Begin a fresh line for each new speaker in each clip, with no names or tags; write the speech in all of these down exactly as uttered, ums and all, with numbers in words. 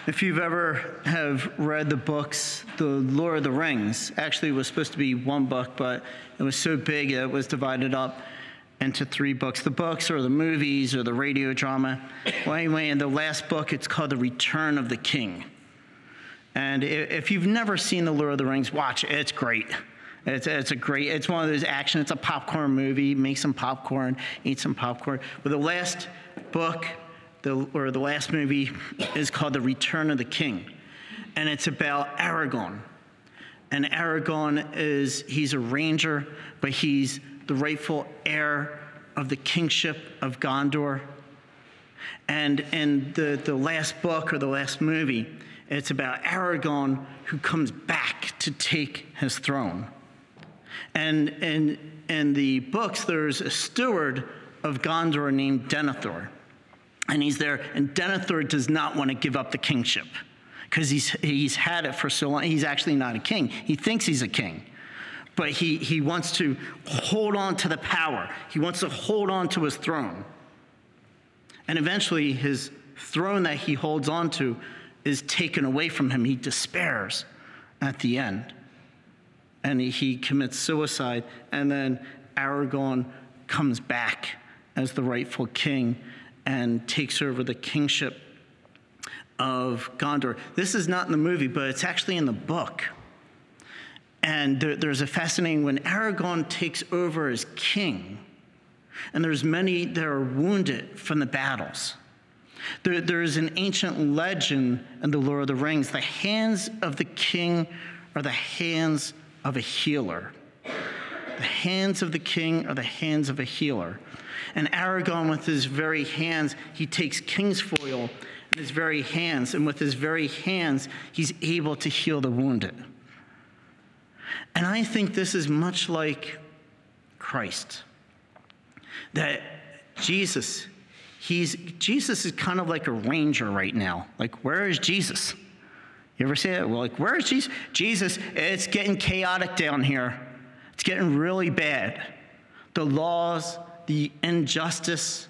If you've ever have read the books, The Lord of the Rings, actually it was supposed to be one book, but it was so big it was divided up into three books. The books or the movies or the radio drama. Well, anyway, in the last book, it's called The Return of the King. And if you've never seen The Lord of the Rings, watch it. It's great. It's, it's a great, it's one of those action, it's a popcorn movie. Make some popcorn, eat some popcorn. But the last book, the, or the last movie is called The Return of the King. And it's about Aragorn. And Aragorn is, he's a ranger, but he's the rightful heir of the kingship of Gondor. And in the, the last book or the last movie, it's about Aragorn who comes back to take his throne. And in, in the books, there's a steward of Gondor named Denethor. And he's there, and Denethor does not want to give up the kingship because he's, he's had it for so long. He's actually not a king. He thinks he's a king. But he, he wants to hold on to the power. He wants to hold on to his throne. And eventually, his throne that he holds on to is taken away from him. He despairs at the end. And he, he commits suicide. And then Aragorn comes back as the rightful king and takes over the kingship of Gondor. This is not in the movie, but it's actually in the book. And there, there's a fascinating, when Aragorn takes over as king, and there's many that are wounded from the battles. There, there's an ancient legend in The Lord of the Rings. The hands of the king are the hands of a healer. The hands of the king are the hands of a healer. And Aragorn, with his very hands, he takes kingsfoil in his very hands, and with his very hands, he's able to heal the wounded. And I think this is much like Christ. That Jesus, he's Jesus is kind of like a ranger right now. Like, where is Jesus? You ever say that? Well, like, where is Jesus? Jesus, it's getting chaotic down here. It's getting really bad. The laws, the injustice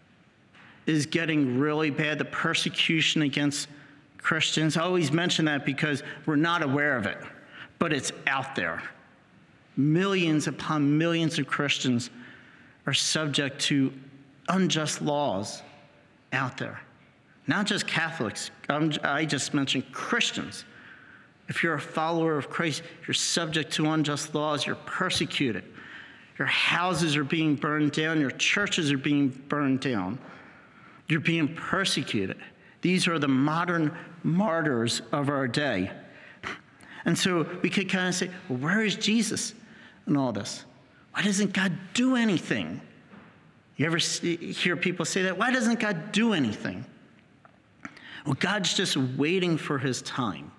is getting really bad. The persecution against Christians. I always mention that because we're not aware of it, but it's out there. Millions upon millions of Christians are subject to unjust laws out there. Not just Catholics. I'm, I just mentioned Christians. If you're a follower of Christ, you're subject to unjust laws. You're persecuted. Your houses are being burned down. Your churches are being burned down. You're being persecuted. These are the modern martyrs of our day. And so we could kind of say, well, where is Jesus in all this? Why doesn't God do anything? You ever see, hear people say that? Why doesn't God do anything? Well, God's just waiting for his time.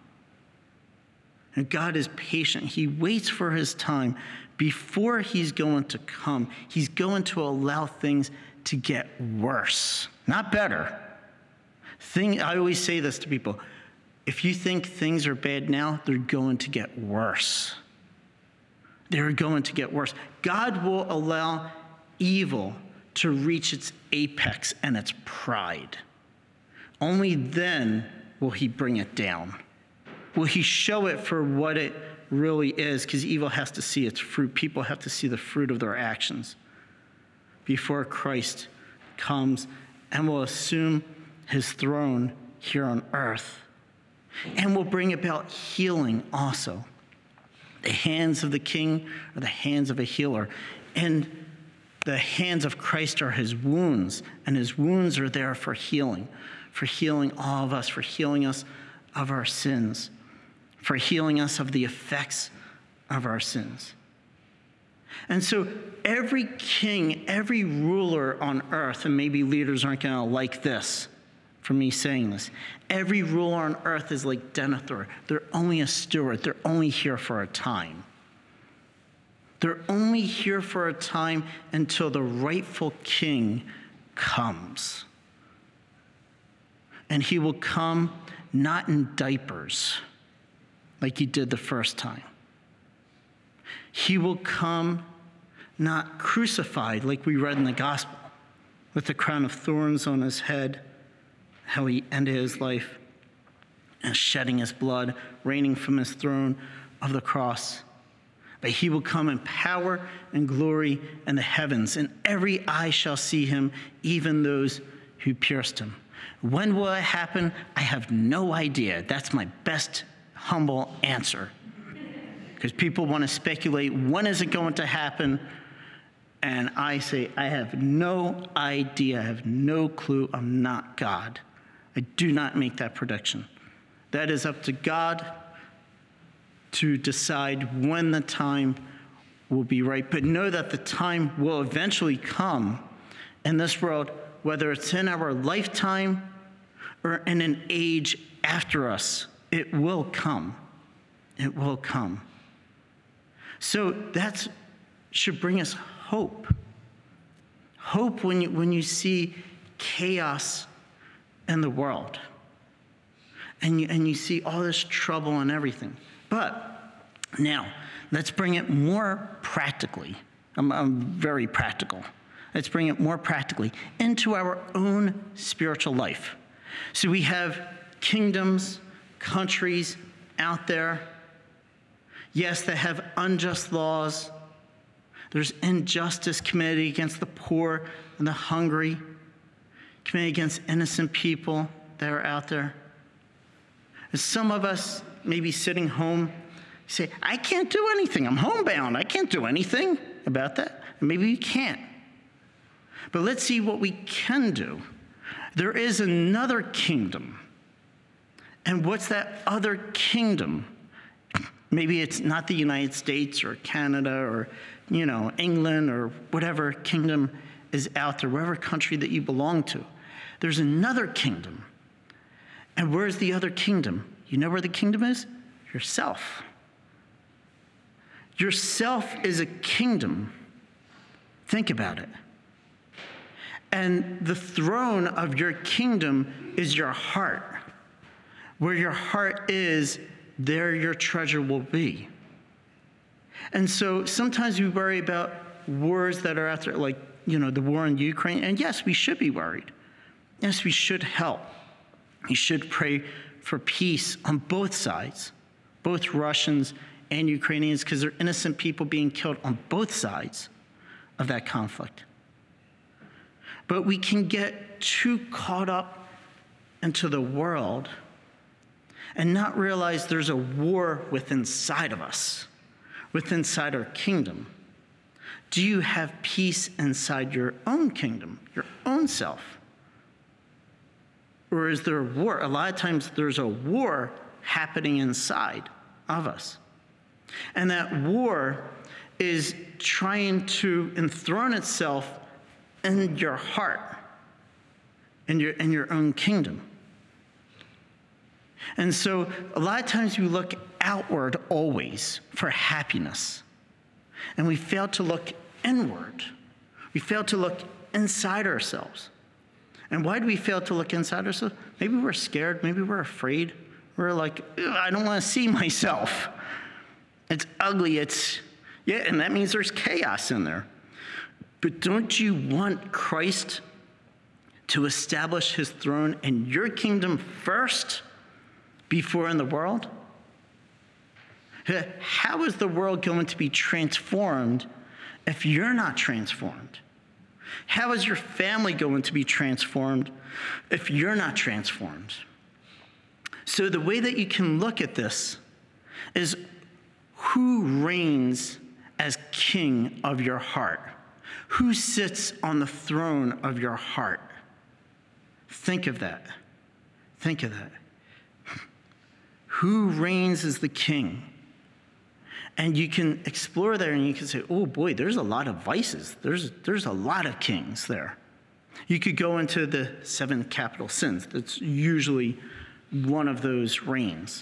And God is patient. He waits for his time before he's going to come. He's going to allow things to get worse, not better. Thing, I always say this to people. If you think things are bad now, they're going to get worse. They're going to get worse. God will allow evil to reach its apex and its pride. Only then will he bring it down. Will he show it for what it really is? Because evil has to see its fruit. People have to see the fruit of their actions before Christ comes and will assume his throne here on earth. And will bring about healing also. The hands of the king are the hands of a healer. And the hands of Christ are his wounds. And his wounds are there for healing. For healing all of us. For healing us of our sins. For healing us of the effects of our sins. And so every king, every ruler on earth, and maybe leaders aren't going to like this, for me saying this. Every ruler on earth is like Denethor. They're only a steward. They're only here for a time. They're only here for a time until the rightful king comes. And he will come not in diapers like he did the first time. He will come not crucified like we read in the gospel, with the crown of thorns on his head, how he ended his life. and shedding his blood, reigning from his throne of the cross. But he will come in power and glory in the heavens, and every eye shall see him, even those who pierced him. When will it happen? I have no idea. That's my best humble answer. Because people want to speculate, when is it going to happen? And I say, I have no idea. I have no clue. I'm not God. I do not make that prediction. That is up to God to decide when the time will be right. But know that the time will eventually come in this world, whether it's in our lifetime or in an age after us. It will come. It will come. So that should bring us hope. Hope when you, when you see chaos in the world. And you, and you see all this trouble and everything. But now, let's bring it more practically. I'm, I'm very practical. Let's bring it more practically into our own spiritual life. So we have kingdoms, countries out there, yes, that have unjust laws. There's injustice committed against the poor and the hungry, committed against innocent people that are out there. And some of us may be sitting home, say, I can't do anything. I'm homebound. I can't do anything about that. And maybe you can't. But let's see what we can do. There is another kingdom. And what's that other kingdom? Maybe it's not the United States or Canada or, you know, England or whatever kingdom is out there, whatever country that you belong to. There's another kingdom. And where's the other kingdom? You know where the kingdom is? Yourself. Yourself is a kingdom. Think about it. And the throne of your kingdom is your heart. Where your heart is, there your treasure will be. And so sometimes we worry about wars that are out there, like, you know, the war in Ukraine. And yes, we should be worried. Yes, we should help. We should pray for peace on both sides, both Russians and Ukrainians, because there are innocent people being killed on both sides of that conflict. But we can get too caught up into the world and not realize there's a war within inside of us, within inside our kingdom. Do you have peace inside your own kingdom, your own self? Or is there a war? A lot of times there's a war happening inside of us. And that war is trying to enthrone itself in your heart, in your, in your own kingdom. And so a lot of times we look outward always for happiness. And we fail to look inward. We fail to look inside ourselves. And why do we fail to look inside ourselves? Maybe we're scared. Maybe we're afraid. We're like, I don't want to see myself. It's ugly. It's, yeah, and that means there's chaos in there. But don't you want Christ to establish his throne in your kingdom first before in the world? How is the world going to be transformed if you're not transformed? How is your family going to be transformed if you're not transformed? So the way that you can look at this is who reigns as king of your heart? Who sits on the throne of your heart? Think of that. Think of that. Who reigns as the king? And you can explore there and you can say, oh boy, there's a lot of vices. There's, there's a lot of kings there. You could go into the seven capital sins. That's usually one of those reigns.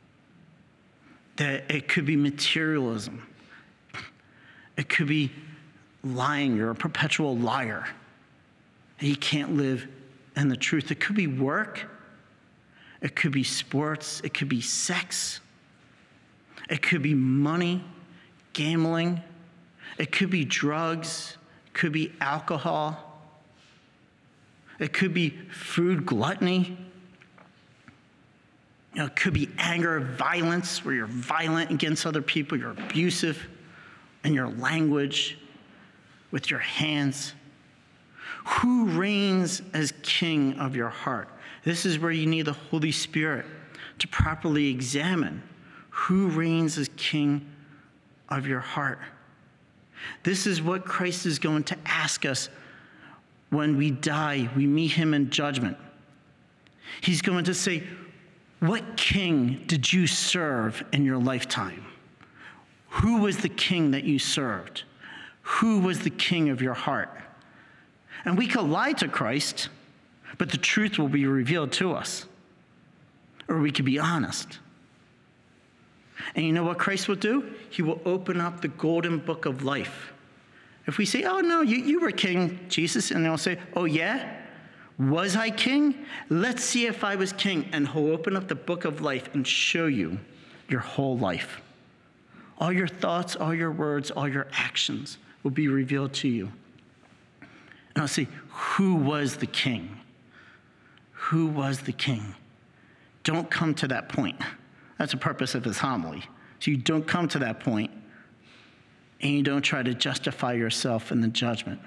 That it could be materialism. It could be lying. You're a perpetual liar. And you can't live in the truth. It could be work. It could be sports. It could be sex. It could be money, gambling. It could be drugs. It could be alcohol. It could be food gluttony. You know, it could be anger, violence, where you're violent against other people, you're abusive in your language, with your hands. Who reigns as king of your heart? This is where you need the Holy Spirit to properly examine who reigns as king of your heart. This is what Christ is going to ask us when we die, we meet him in judgment. He's going to say, what king did you serve in your lifetime? Who was the king that you served? Who was the king of your heart? And we could lie to Christ, but the truth will be revealed to us. Or we could be honest. And you know what Christ will do? He will open up the golden book of life. If we say, oh, no, you, you were king, Jesus, and they'll say, oh, yeah? Was I king? Let's see if I was king. And he'll open up the book of life and show you your whole life. All your thoughts, all your words, all your actions will be revealed to you. And I'll say, who was the king? Who was the king? Don't come to that point. That's the purpose of his homily. So you don't come to that point, and you don't try to justify yourself in the judgment.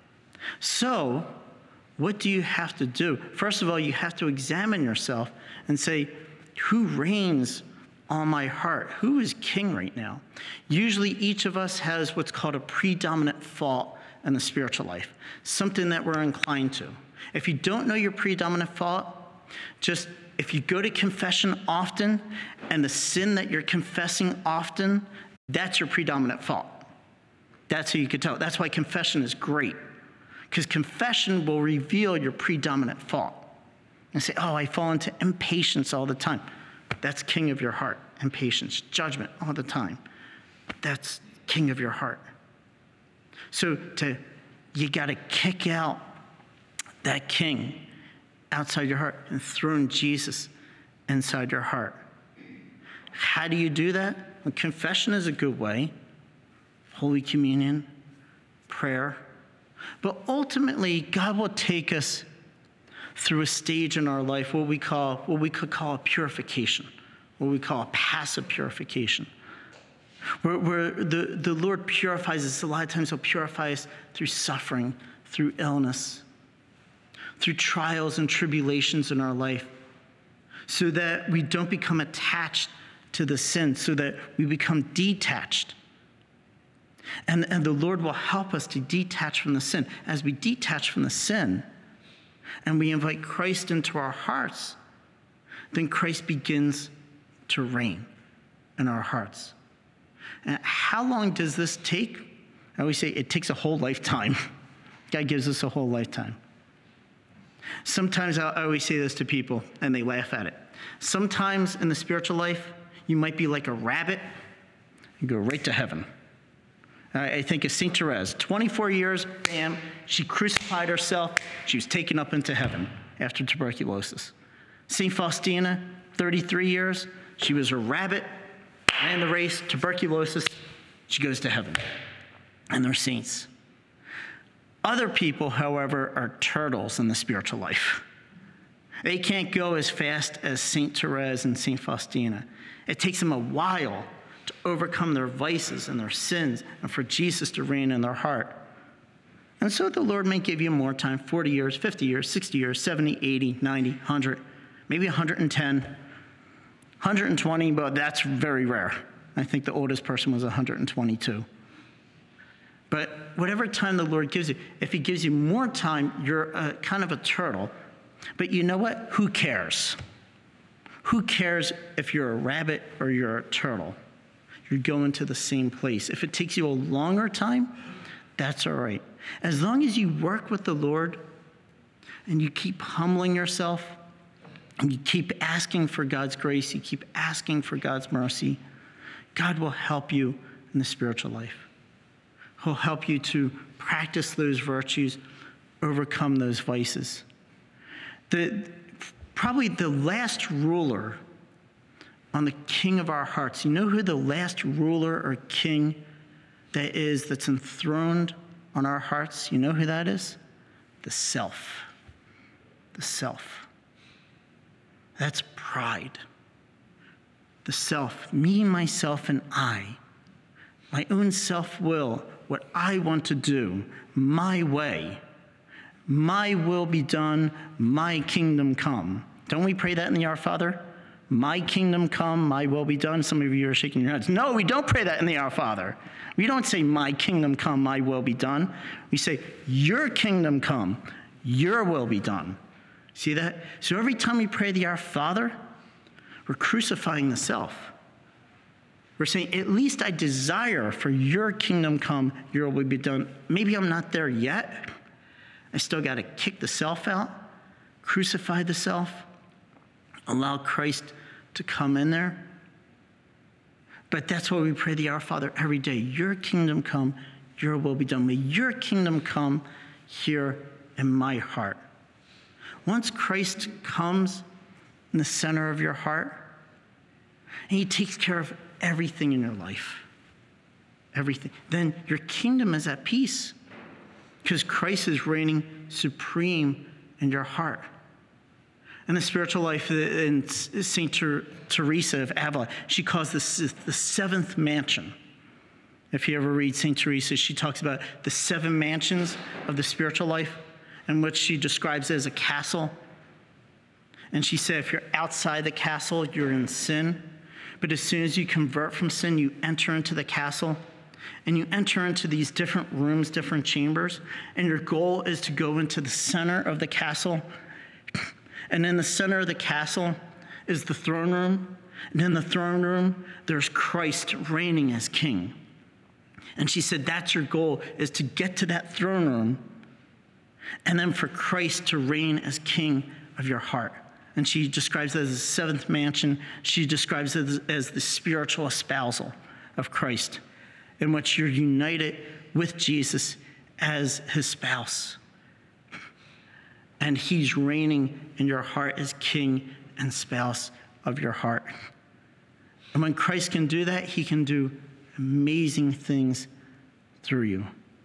So, what do you have to do? First of all, you have to examine yourself and say, who reigns on my heart? Who is king right now? Usually each of us has what's called a predominant fault in the spiritual life, something that we're inclined to. If you don't know your predominant fault, just if you go to confession often and the sin that you're confessing often, that's your predominant fault. That's how you can tell. That's why confession is great. Because confession will reveal your predominant fault. And say, oh, I fall into impatience all the time. That's king of your heart, impatience, judgment all the time. That's king of your heart. So to you got to kick out that king outside your heart and throw in Jesus inside your heart. How do you do that? Well, confession is a good way. Holy Communion, prayer. But ultimately, God will take us through a stage in our life, what we call, what we could call a purification, what we call a passive purification, where, where the, the Lord purifies us. A lot of times he'll purify us through suffering, through illness, through trials and tribulations in our life, so that we don't become attached to the sin, so that we become detached. And, and the Lord will help us to detach from the sin. As we detach from the sin and we invite Christ into our hearts, then Christ begins to reign in our hearts. And how long does this take? I always say it takes a whole lifetime. God gives us a whole lifetime. Sometimes I always say this to people and they laugh at it. Sometimes in the spiritual life, you might be like a rabbit and go right to heaven. I think of Saint Therese, twenty-four years, bam, she crucified herself. She was taken up into heaven after tuberculosis. Saint Faustina, thirty-three years, she was a rabbit, ran the race, tuberculosis, she goes to heaven. And they're saints. Other people, however, are turtles in the spiritual life. They can't go as fast as Saint Therese and Saint Faustina. It takes them a while to overcome their vices and their sins and for Jesus to reign in their heart. And so the Lord may give you more time, forty years, fifty years, sixty years, seventy, eighty, ninety, one hundred, maybe one hundred ten, one hundred twenty, but that's very rare. I think the oldest person was one hundred twenty-two. But whatever time the Lord gives you, if he gives you more time, you're a, kind of a turtle. But you know what? Who cares? Who cares if you're a rabbit or you're a turtle? You're going to the same place. If it takes you a longer time, that's all right. As long as you work with the Lord and you keep humbling yourself and you keep asking for God's grace, you keep asking for God's mercy, God will help you in the spiritual life. He'll help you to practice those virtues, overcome those vices. The, probably the last ruler on the king of our hearts. You know who the last ruler or king that is that's enthroned on our hearts? You know who that is? The self. The self. That's pride. the self, me, myself, and I, my own self-will, what I want to do, my way, my will be done, my kingdom come. Don't we pray that in the Our Father? My kingdom come, my will be done. Some of you are shaking your heads. No, we don't pray that in the Our Father. We don't say, my kingdom come, my will be done. We say, your kingdom come, your will be done. See that? So every time we pray the Our Father, we're crucifying the self. We're saying, at least I desire for your kingdom come, your will be done. Maybe I'm not there yet. I still got to kick the self out, crucify the self, allow Christ to come in there. But that's why we pray the Our Father every day. Your kingdom come, your will be done. May your kingdom come here in my heart. Once Christ comes in the center of your heart, and he takes care of everything in your life, everything, then your kingdom is at peace because Christ is reigning supreme in your heart. In the spiritual life, in Saint Teresa of Avila, she calls this the seventh mansion. If you ever read Saint Teresa, she talks about the seven mansions of the spiritual life, in which she describes it as a castle. And she said, if you're outside the castle, you're in sin. But as soon as you convert from sin, you enter into the castle. And you enter into these different rooms, different chambers. And your goal is to go into the center of the castle. And in the center of the castle is the throne room. And in the throne room, there's Christ reigning as king. And she said, that's your goal, is to get to that throne room. And then for Christ to reign as king of your heart. And she describes it as the seventh mansion. She describes it as, as the spiritual espousal of Christ, in which you're united with Jesus as his spouse. And he's reigning in your heart as king and spouse of your heart. And when Christ can do that, he can do amazing things through you.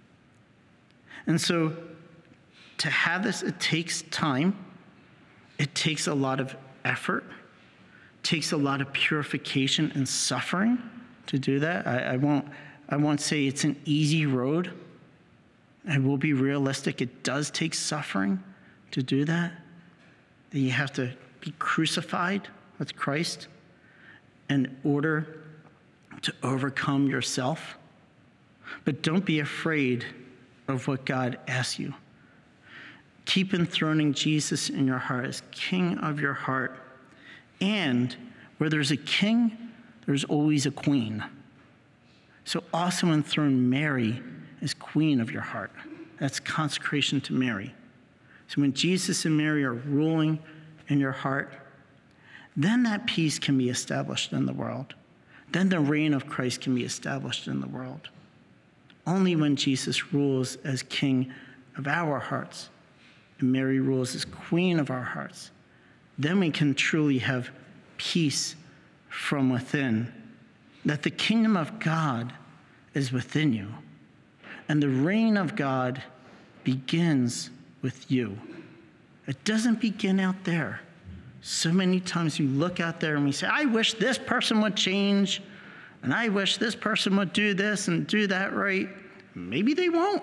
And so to have this, it takes time. It takes a lot of effort. It takes a lot of purification and suffering to do that. I, I won't, I won't say it's an easy road. I will be realistic. It does take suffering to do that. That you have to be crucified with Christ in order to overcome yourself. But don't be afraid of what God asks you. Keep enthroning Jesus in your heart as king of your heart. And where there's a king, there's always a queen. So also enthrone Mary as queen of your heart. That's consecration to Mary. So when Jesus and Mary are ruling in your heart, then that peace can be established in the world. Then the reign of Christ can be established in the world. Only when Jesus rules as king of our hearts and Mary rules as queen of our hearts, then we can truly have peace from within, that the kingdom of God is within you, and the reign of God begins with you. It doesn't begin out there. So many times we look out there and we say, I wish this person would change, and I wish this person would do this and do that right. Maybe they won't.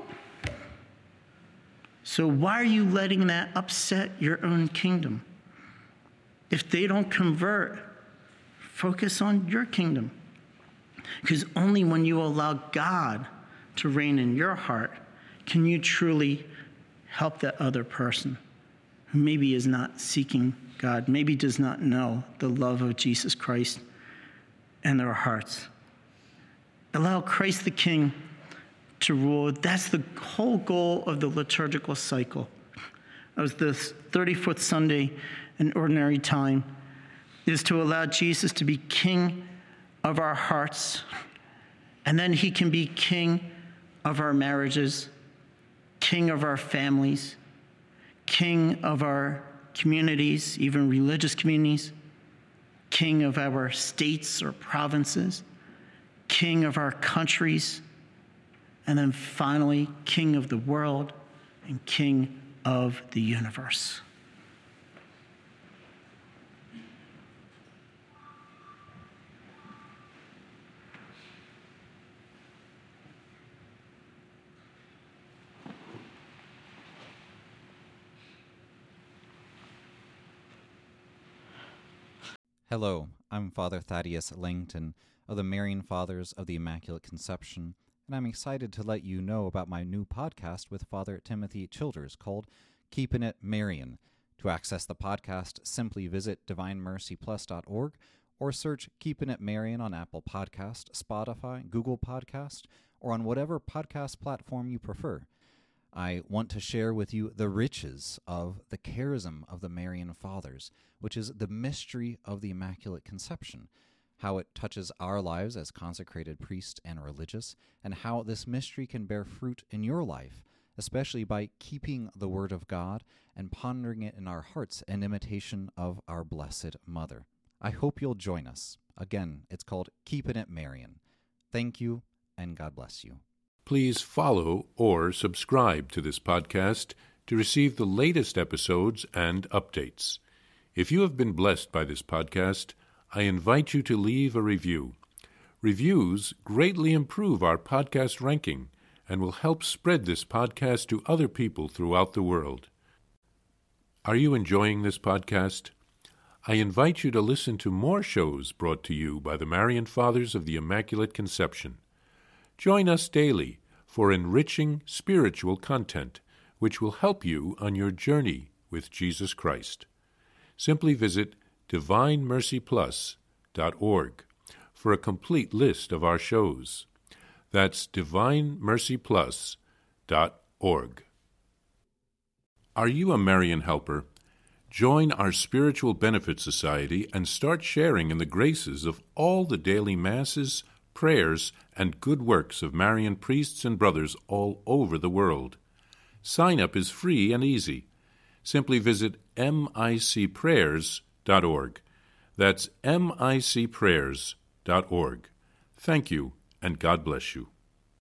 So why are you letting that upset your own kingdom? If they don't convert, focus on your kingdom. Because only when you allow God to reign in your heart can you truly help that other person who maybe is not seeking God, maybe does not know the love of Jesus Christ in their hearts. Allow Christ the King to rule. That's the whole goal of the liturgical cycle. That was the thirty-fourth Sunday in Ordinary Time, is to allow Jesus to be king of our hearts, and then he can be king of our marriages, king of our families, king of our communities, even religious communities, king of our states or provinces, king of our countries, and then finally, king of the world and king of the universe.
Hello, I'm Father Thaddeus Langton of the Marian Fathers of the Immaculate Conception, and I'm excited to let you know about my new podcast with Father Timothy Childers called Keepin' It Marian. To access the podcast, simply visit divine mercy plus dot org or search Keepin' It Marian on Apple Podcast, Spotify, Google Podcast, or on whatever podcast platform you prefer. I want to share with you the riches of the charism of the Marian Fathers, which is the mystery of the Immaculate Conception, how it touches our lives as consecrated priests and religious, and how this mystery can bear fruit in your life, especially by keeping the Word of God and pondering it in our hearts in imitation of our Blessed Mother. I hope you'll join us. Again, it's called Keepin' It Marian. Thank you, and God bless you.
Please follow or subscribe to this podcast to receive the latest episodes and updates. If you have been blessed by this podcast, I invite you to leave a review. Reviews greatly improve our podcast ranking and will help spread this podcast to other people throughout the world. Are you enjoying this podcast? I invite you to listen to more shows brought to you by the Marian Fathers of the Immaculate Conception. Join us daily for enriching spiritual content, which will help you on your journey with Jesus Christ. Simply visit divine mercy plus dot org for a complete list of our shows. That's divine mercy plus dot org. Are you a Marian helper? Join our Spiritual Benefit Society and start sharing in the graces of all the daily masses, prayers, and good works of Marian priests and brothers all over the world. Sign up is free and easy. Simply visit m i c prayers dot org. That's m i c prayers dot org. Thank you, and God bless you.